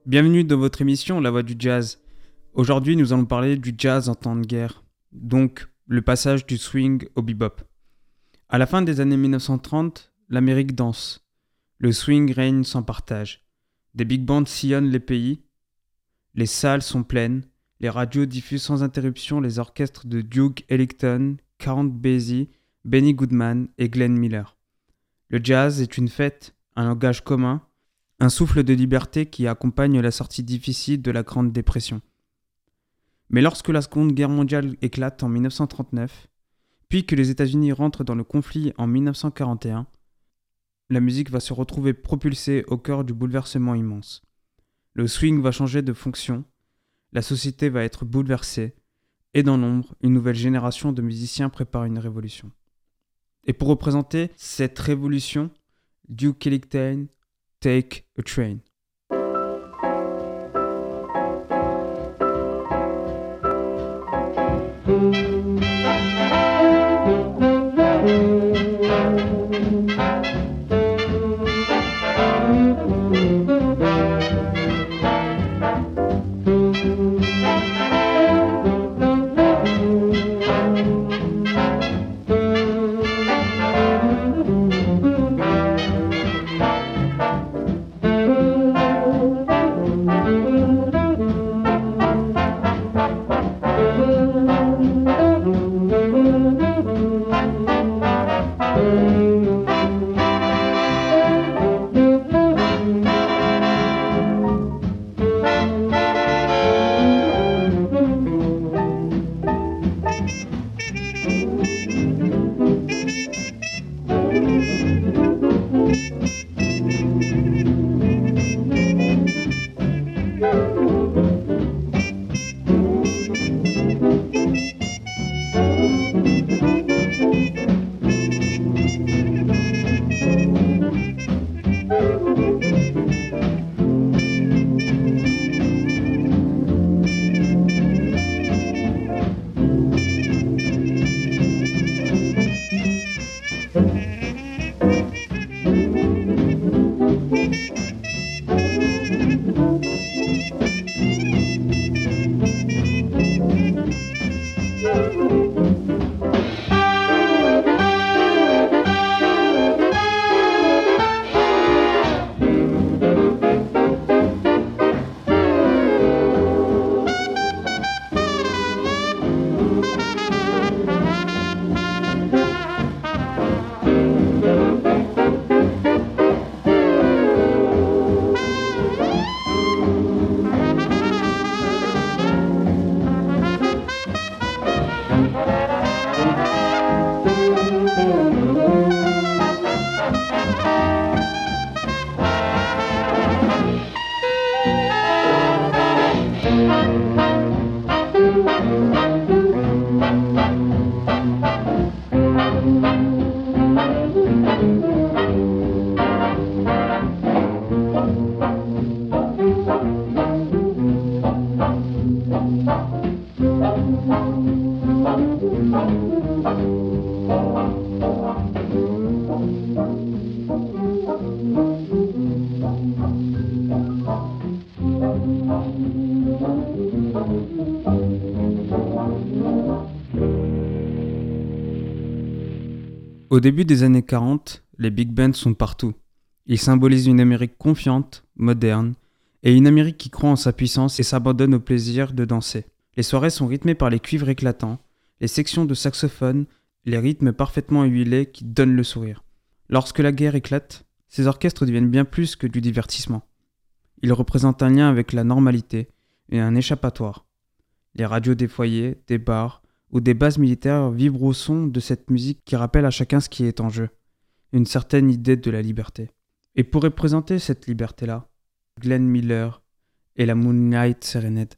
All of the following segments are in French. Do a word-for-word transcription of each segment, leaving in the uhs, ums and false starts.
Bienvenue dans votre émission La Voix du Jazz. Aujourd'hui, nous allons parler du jazz en temps de guerre, donc le passage du swing au bebop. À la fin des années dix-neuf cent trente, l'Amérique danse. Le swing règne sans partage. Des big bands sillonnent les pays. Les salles sont pleines. Les radios diffusent sans interruption les orchestres de Duke Ellington, Count Basie, Benny Goodman et Glenn Miller. Le jazz est une fête, un langage commun, un souffle de liberté qui accompagne la sortie difficile de la Grande Dépression. Mais lorsque la Seconde Guerre mondiale éclate en dix-neuf cent trente-neuf, puis que les États-Unis rentrent dans le conflit en dix-neuf cent quarante et un, la musique va se retrouver propulsée au cœur du bouleversement immense. Le swing va changer de fonction, la société va être bouleversée, et dans l'ombre, une nouvelle génération de musiciens prépare une révolution. Et pour représenter cette révolution, Duke Ellington, Take a Train. Au début des années quarante, les big bands sont partout. Ils symbolisent une Amérique confiante, moderne, et une Amérique qui croit en sa puissance et s'abandonne au plaisir de danser. Les soirées sont rythmées par les cuivres éclatants, les sections de saxophone, les rythmes parfaitement huilés qui donnent le sourire. Lorsque la guerre éclate, ces orchestres deviennent bien plus que du divertissement. Ils représentent un lien avec la normalité et un échappatoire. Les radios des foyers, des bars ou des bases militaires vibrent au son de cette musique qui rappelle à chacun ce qui est en jeu, une certaine idée de la liberté. Et pour représenter cette liberté-là, Glenn Miller et la Moonlight Serenade.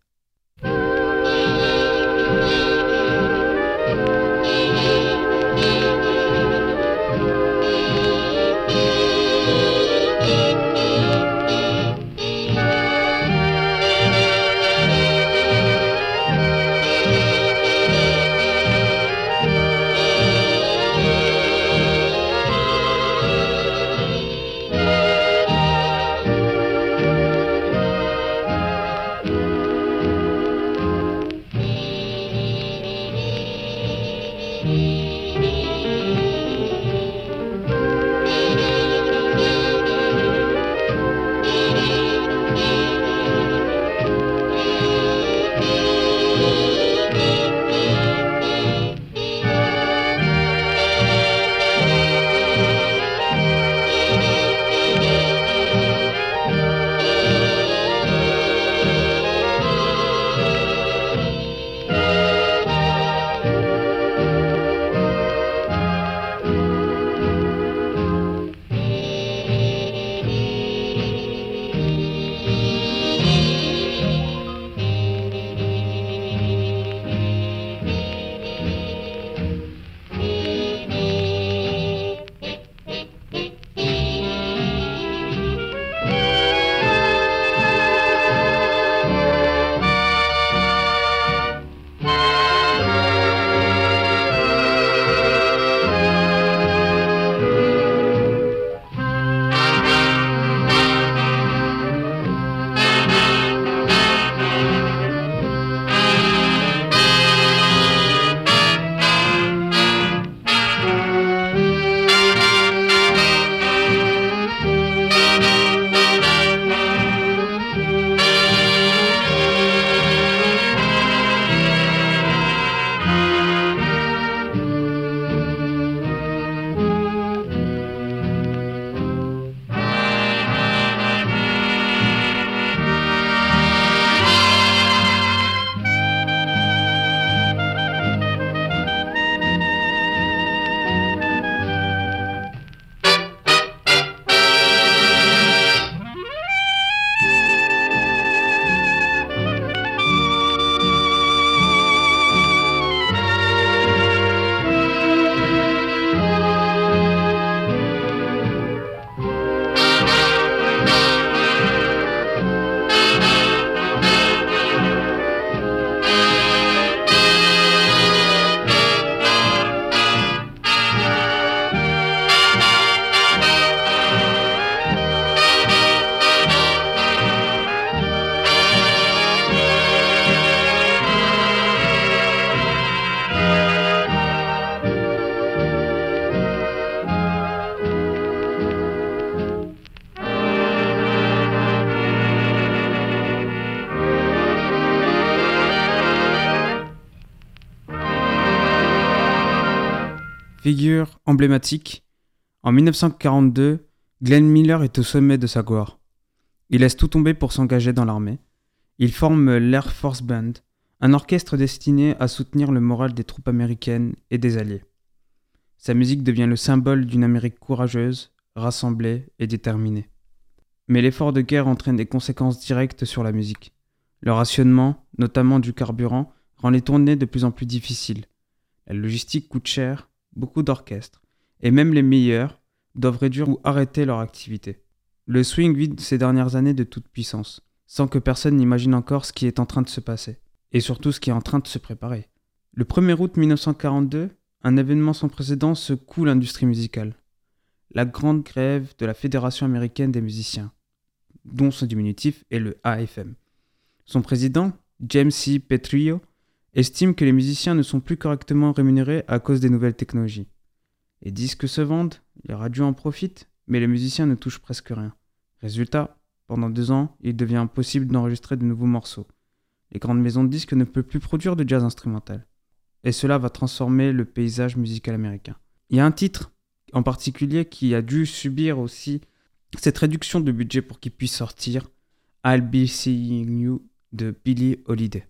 Figure emblématique, en dix-neuf cent quarante-deux, Glenn Miller est au sommet de sa gloire. Il laisse tout tomber pour s'engager dans l'armée. Il forme l'Air Force Band, un orchestre destiné à soutenir le moral des troupes américaines et des Alliés. Sa musique devient le symbole d'une Amérique courageuse, rassemblée et déterminée. Mais l'effort de guerre entraîne des conséquences directes sur la musique. Le rationnement, notamment du carburant, rend les tournées de plus en plus difficiles. La logistique coûte cher, beaucoup d'orchestres, et même les meilleurs, doivent réduire ou arrêter leur activité. Le swing vit ces dernières années de toute puissance, sans que personne n'imagine encore ce qui est en train de se passer, et surtout ce qui est en train de se préparer. Le premier août mille neuf cent quarante-deux, un événement sans précédent secoue l'industrie musicale. La grande grève de la Fédération américaine des musiciens, dont son diminutif est le A F M. Son président, James C. Petrillo, estime que les musiciens ne sont plus correctement rémunérés à cause des nouvelles technologies. Les disques se vendent, les radios en profitent, mais les musiciens ne touchent presque rien. Résultat, pendant deux ans, il devient impossible d'enregistrer de nouveaux morceaux. Les grandes maisons de disques ne peuvent plus produire de jazz instrumental. Et cela va transformer le paysage musical américain. Il y a un titre en particulier qui a dû subir aussi cette réduction de budget pour qu'il puisse sortir, I'll Be Seeing You de Billie Holiday.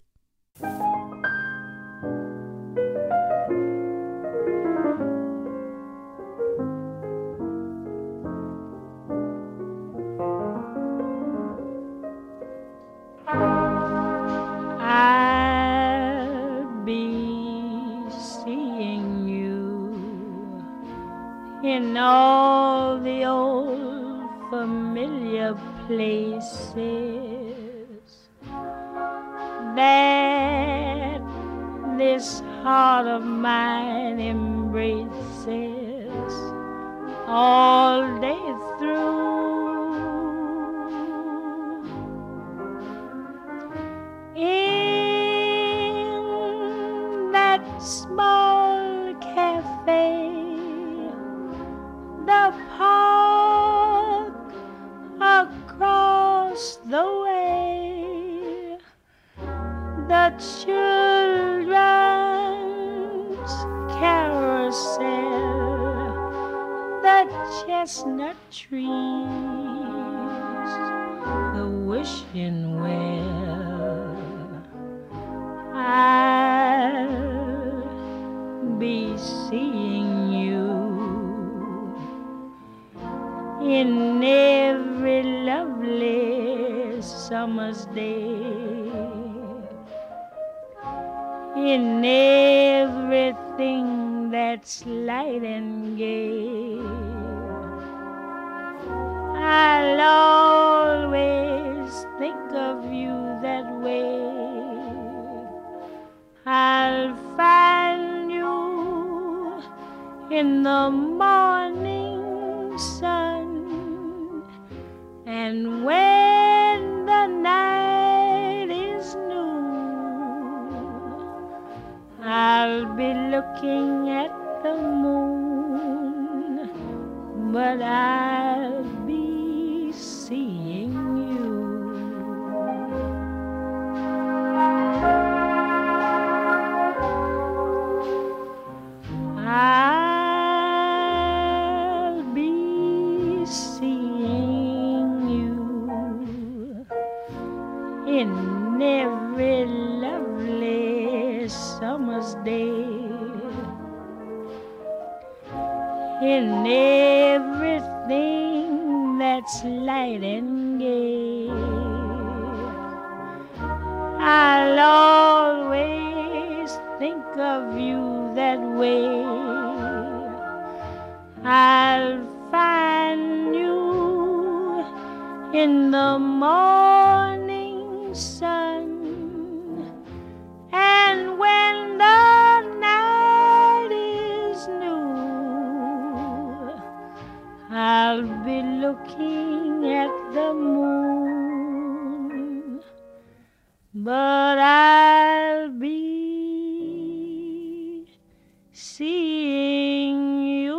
In all the old familiar places that this heart of mine embraces all day through. In that small cafe, the park across the way, the children's carousel, the chestnut trees, the wishing well. I'll be seeing you in every lovely summer's day, in everything that's light and gay. I'll always think of you that way. I'll find you in the morning sun, and when the night is new, I'll be looking at the moon, but I'll be seeing you. I'll be seeing you in every lovely summer's day, in everything that's light and gay. I'll always think of you that way. I'll find you in the morning sun, and when the night is new, I'll be looking at the moon, but I'll be seeing you.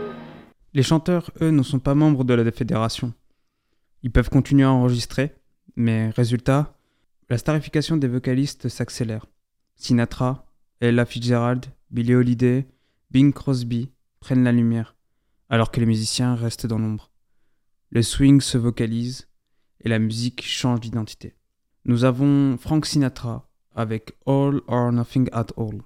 Les chanteurs, eux, ne sont pas membres de la fédération. Ils peuvent continuer à enregistrer, Mais résultat, la starification des vocalistes s'accélère. Sinatra, Ella Fitzgerald, Billie Holiday, Bing Crosby prennent la lumière, alors que les musiciens restent dans l'ombre. Le swing se vocalise et la musique change d'identité. Nous avons Frank Sinatra avec All or Nothing at All.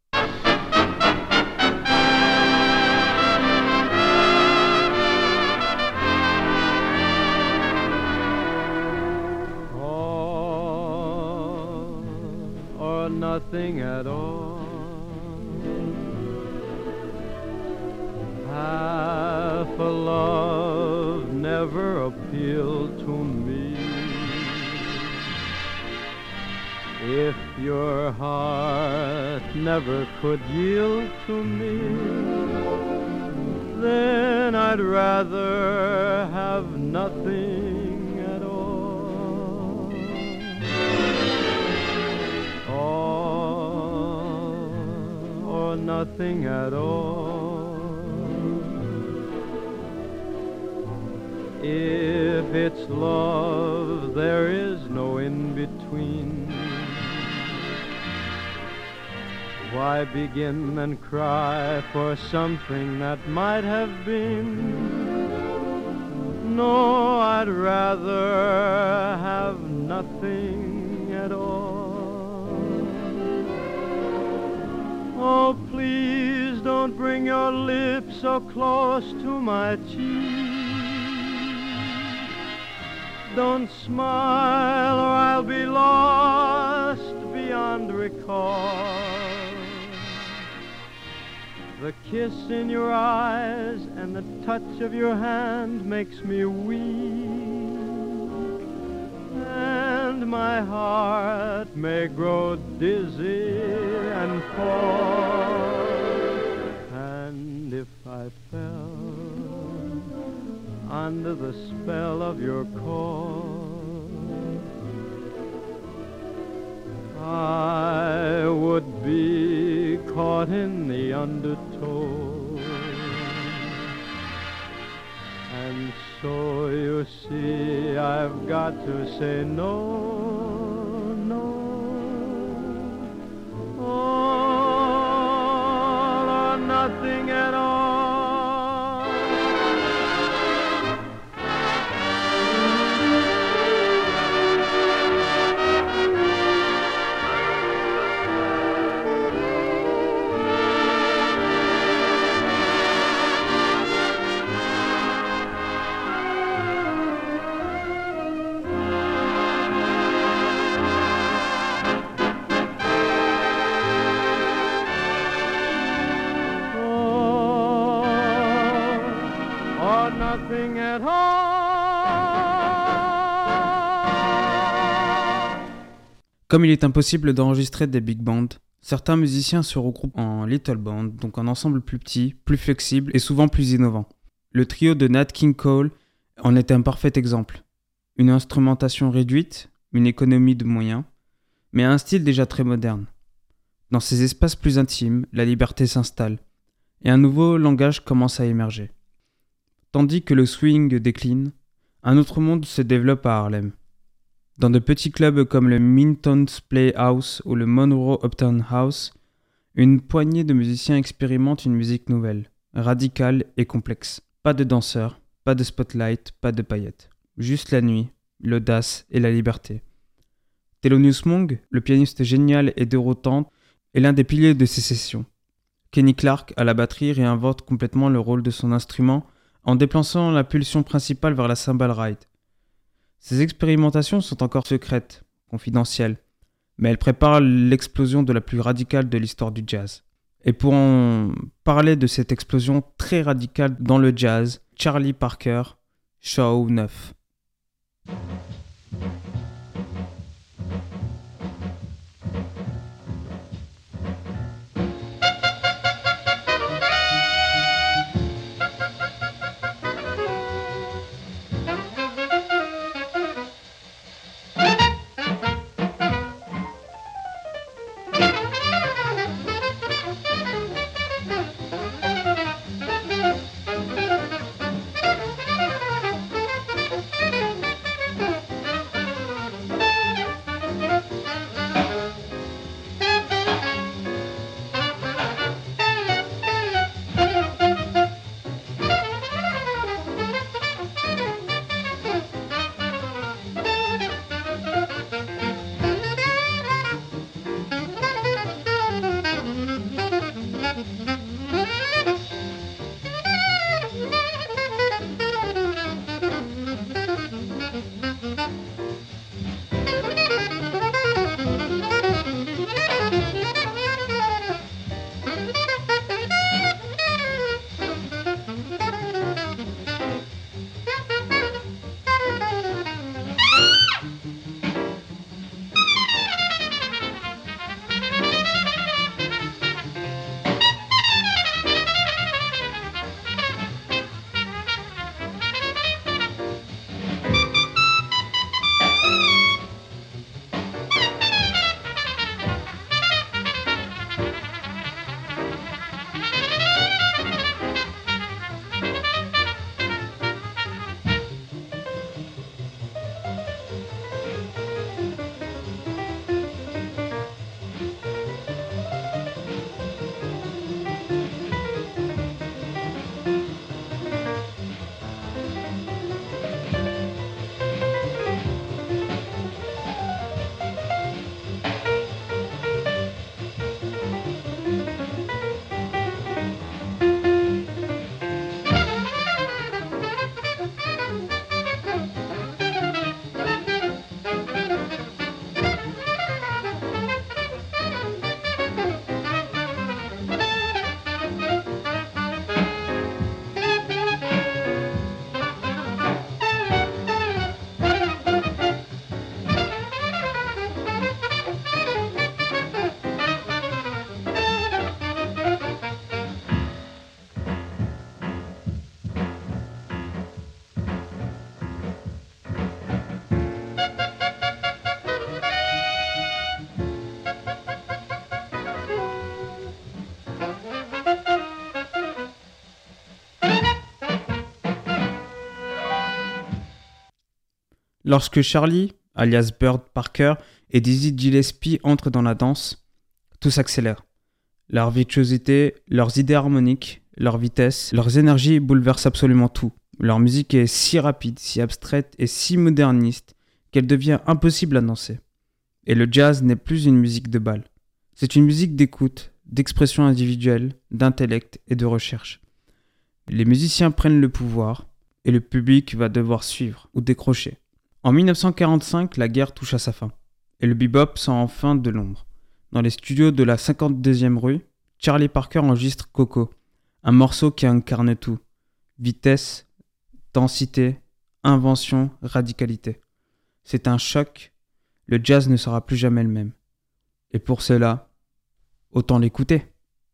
Nothing at all. Half a love never appealed to me. If your heart never could yield to me, then I'd rather have nothing at all. All or nothing at all. If it's love, there is no in-between. Why begin and cry for something that might have been? No, I'd rather have nothing at all. Oh, please don't bring your lips so close to my cheek. Don't smile or I'll be lost beyond recall. The kiss in your eyes and the touch of your hand makes me weak, and my heart may grow dizzy and fall. And if I fell under the spell of your call, I would be caught in the undertow. And so you see I've got to say no, no. All or nothing at all. Nothing at all. Comme il est impossible d'enregistrer des big bands, certains musiciens se regroupent en little band, donc un ensemble plus petit, plus flexible et souvent plus innovant. Le trio de Nat King Cole en est un parfait exemple. Une instrumentation réduite, une économie de moyens, mais un style déjà très moderne. Dans ces espaces plus intimes, la liberté s'installe, et un nouveau langage commence à émerger. Tandis que le swing décline, un autre monde se développe à Harlem. Dans de petits clubs comme le Minton's Playhouse ou le Monroe Uptown House, une poignée de musiciens expérimentent une musique nouvelle, radicale et complexe. Pas de danseurs, pas de spotlight, pas de paillettes. Juste la nuit, l'audace et la liberté. Thelonious Monk, le pianiste génial et déroutant, est l'un des piliers de ces sessions. Kenny Clarke, à la batterie, réinvente complètement le rôle de son instrument en déplaçant la pulsion principale vers la cymbale ride. Ces expérimentations sont encore secrètes, confidentielles, mais elles préparent l'explosion de la plus radicale de l'histoire du jazz. Et pour en parler de cette explosion très radicale dans le jazz, Charlie Parker, Show neuf. Lorsque Charlie, alias Bird Parker, et Dizzy Gillespie entrent dans la danse, tout s'accélère. Leur virtuosité, leurs idées harmoniques, leur vitesse, leurs énergies bouleversent absolument tout. Leur musique est si rapide, si abstraite et si moderniste qu'elle devient impossible à danser. Et le jazz n'est plus une musique de bal. C'est une musique d'écoute, d'expression individuelle, d'intellect et de recherche. Les musiciens prennent le pouvoir et le public va devoir suivre ou décrocher. En dix-neuf cent quarante-cinq, la guerre touche à sa fin et le bebop sort enfin de l'ombre. Dans les studios de la cinquante-deuxième rue, Charlie Parker enregistre Coco, un morceau qui incarne tout. Vitesse, densité, invention, radicalité. C'est un choc, le jazz ne sera plus jamais le même. Et pour cela, autant l'écouter.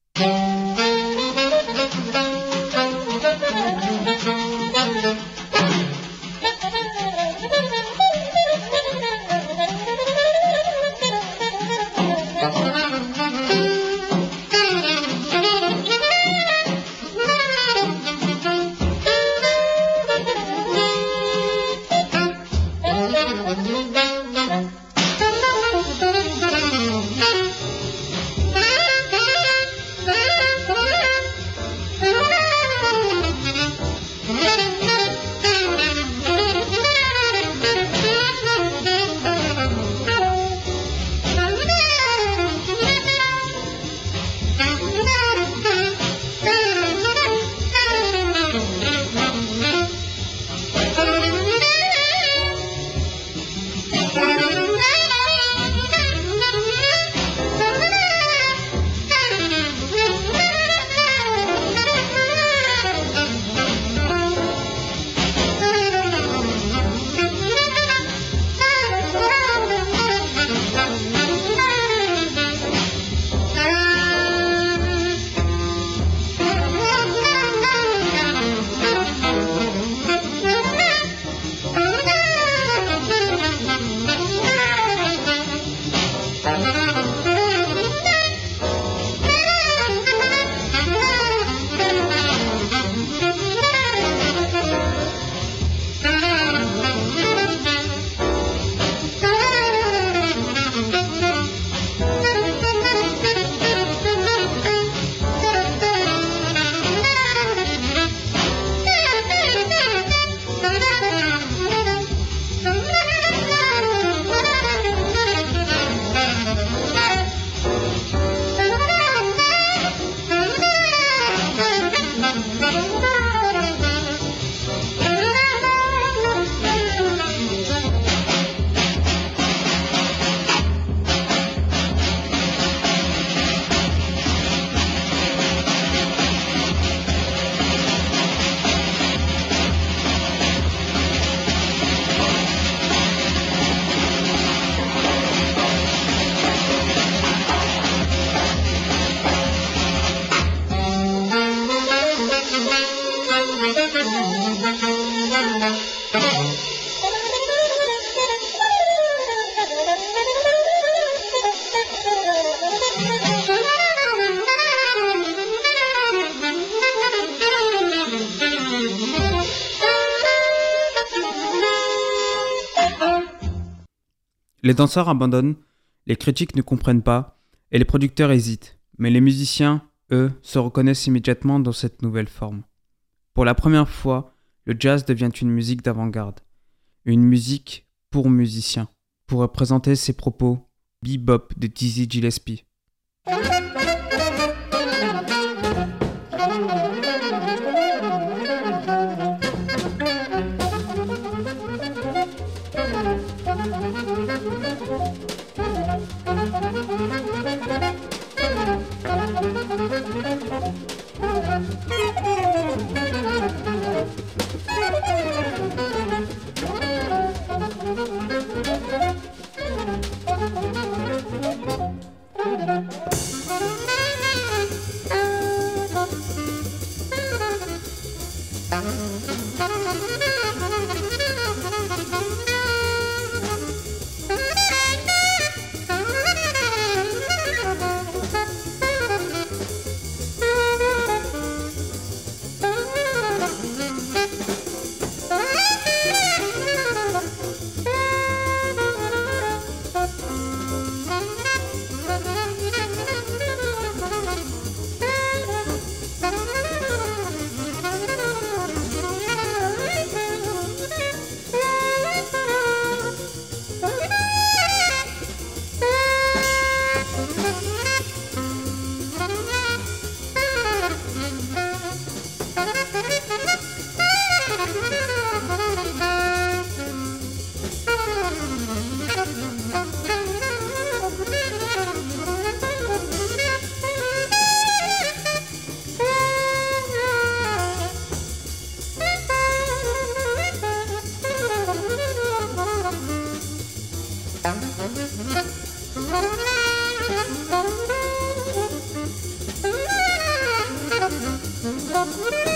Les danseurs abandonnent, les critiques ne comprennent pas et les producteurs hésitent. Mais les musiciens, eux, se reconnaissent immédiatement dans cette nouvelle forme. Pour la première fois, le jazz devient une musique d'avant-garde. Une musique pour musiciens. Pour représenter ses propos, bebop de Dizzy Gillespie.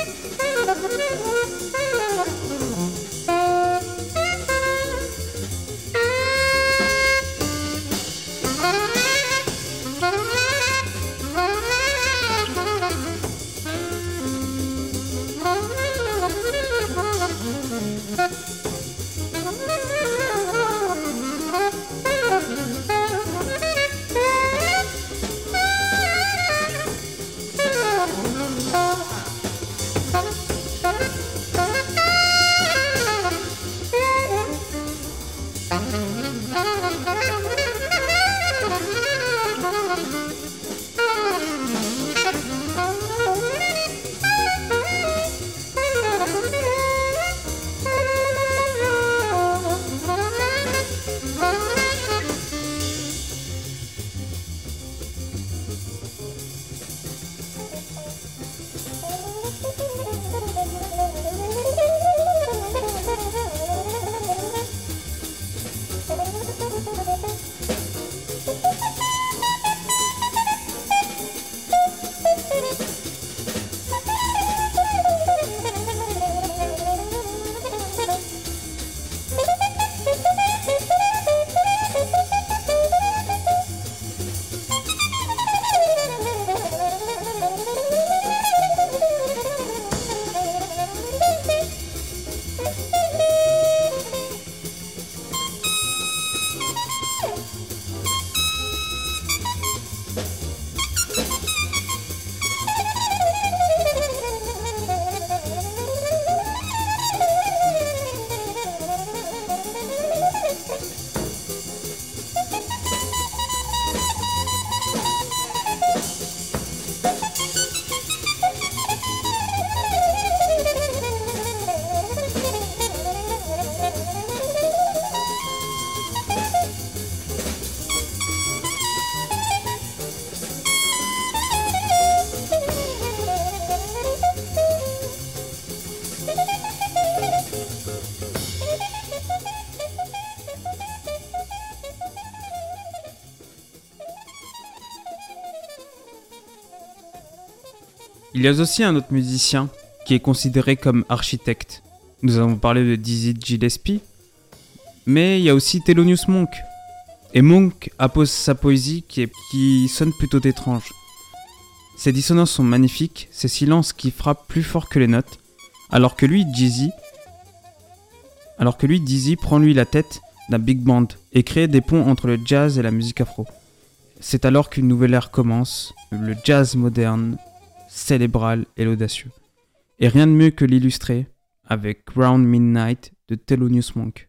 Il y a aussi un autre musicien qui est considéré comme architecte. Nous avons parlé de Dizzy Gillespie, mais il y a aussi Thelonious Monk. Et Monk appose sa poésie qui, est, qui sonne plutôt étrange. Ses dissonances sont magnifiques, ses silences qui frappent plus fort que les notes, alors que lui, Dizzy, alors que lui, Dizzy prend lui la tête d'un big band et crée des ponts entre le jazz et la musique afro. C'est alors qu'une nouvelle ère commence, le jazz moderne, célébral et l'audacieux. Et rien de mieux que l'illustrer avec Round Midnight de Thelonious Monk.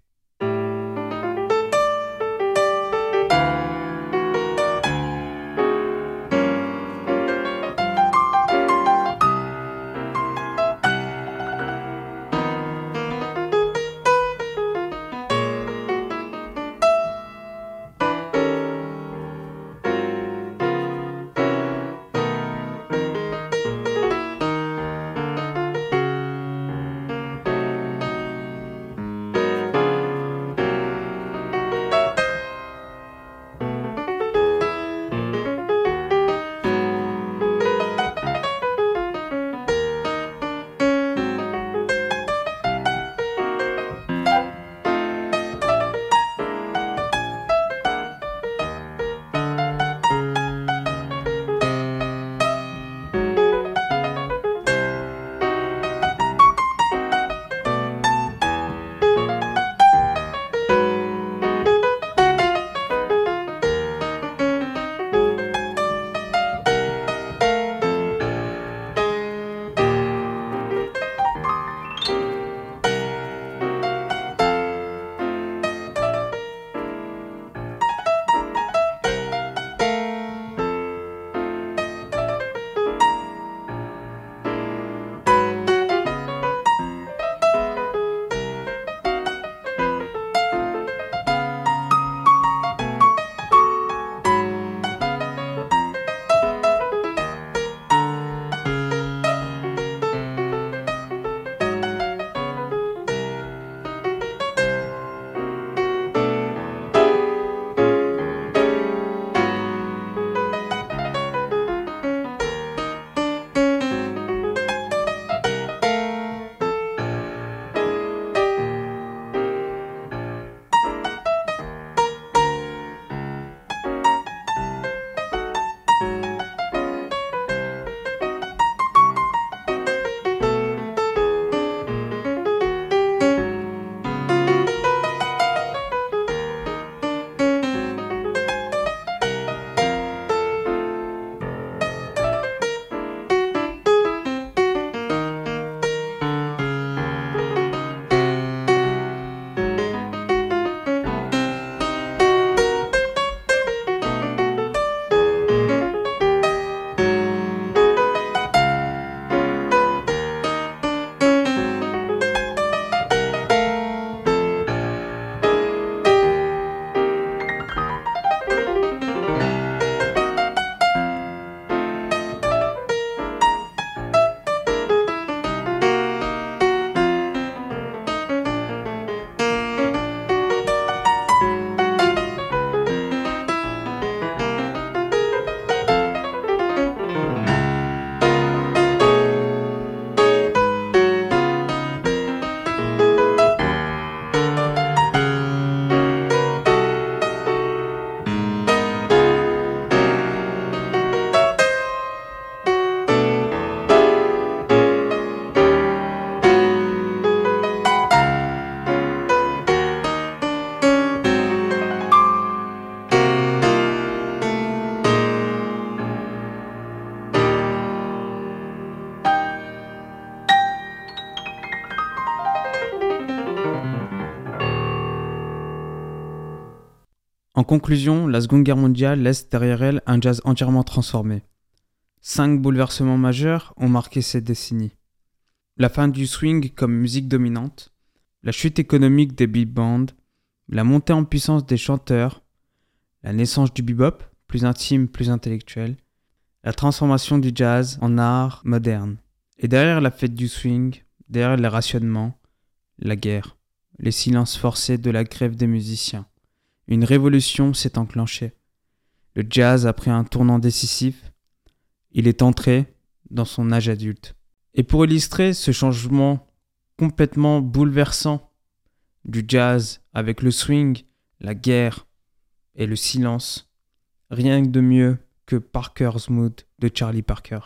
En conclusion, la Seconde Guerre mondiale laisse derrière elle un jazz entièrement transformé. Cinq bouleversements majeurs ont marqué cette décennie. La fin du swing comme musique dominante, la chute économique des big bands, la montée en puissance des chanteurs, la naissance du bebop, plus intime, plus intellectuel, la transformation du jazz en art moderne. Et derrière la fête du swing, derrière les rationnements, la guerre, les silences forcés de la grève des musiciens. Une révolution s'est enclenchée. Le jazz a pris un tournant décisif. Il est entré dans son âge adulte. Et pour illustrer ce changement complètement bouleversant du jazz avec le swing, la guerre et le silence, rien de mieux que Parker's Mood de Charlie Parker.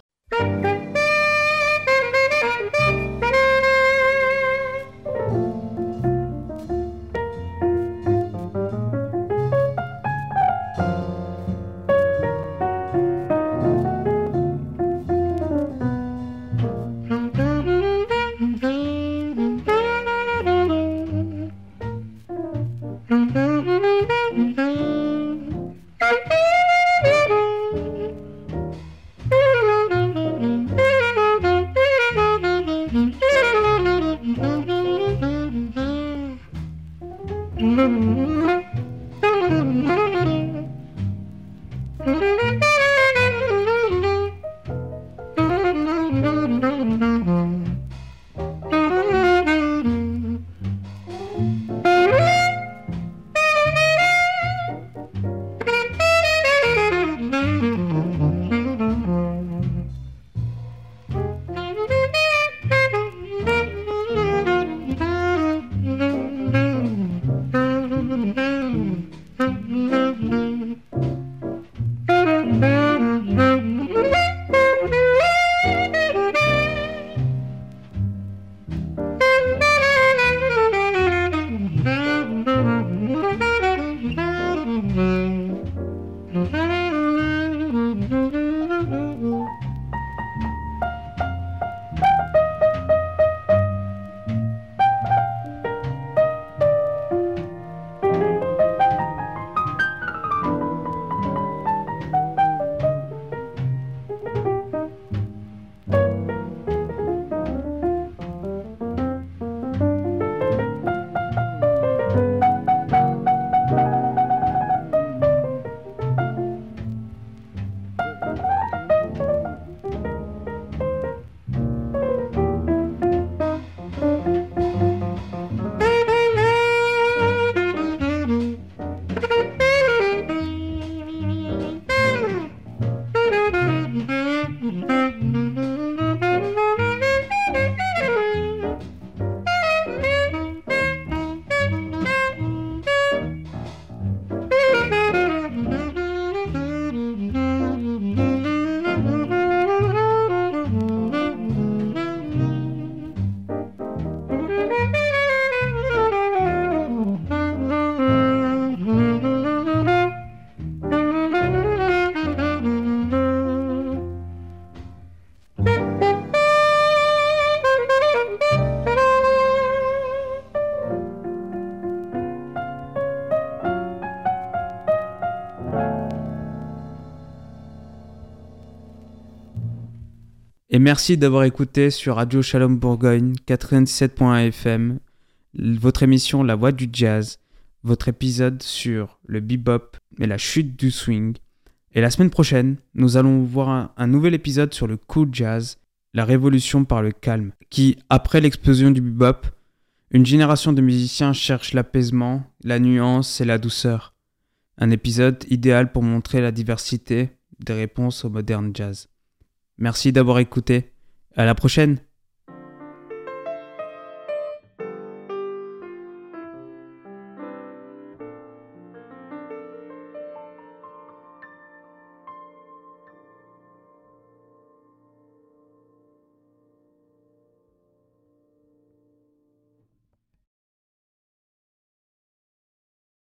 Et merci d'avoir écouté sur Radio Shalom Bourgogne quatre-vingt-dix-sept point un F M, votre émission La Voix du Jazz, votre épisode sur le bebop et la chute du swing. Et la semaine prochaine, nous allons voir un, un nouvel épisode sur le cool jazz, la révolution par le calme, qui, après l'explosion du bebop, une génération de musiciens cherche l'apaisement, la nuance et la douceur. Un épisode idéal pour montrer la diversité des réponses au moderne jazz. Merci d'avoir écouté. À la prochaine!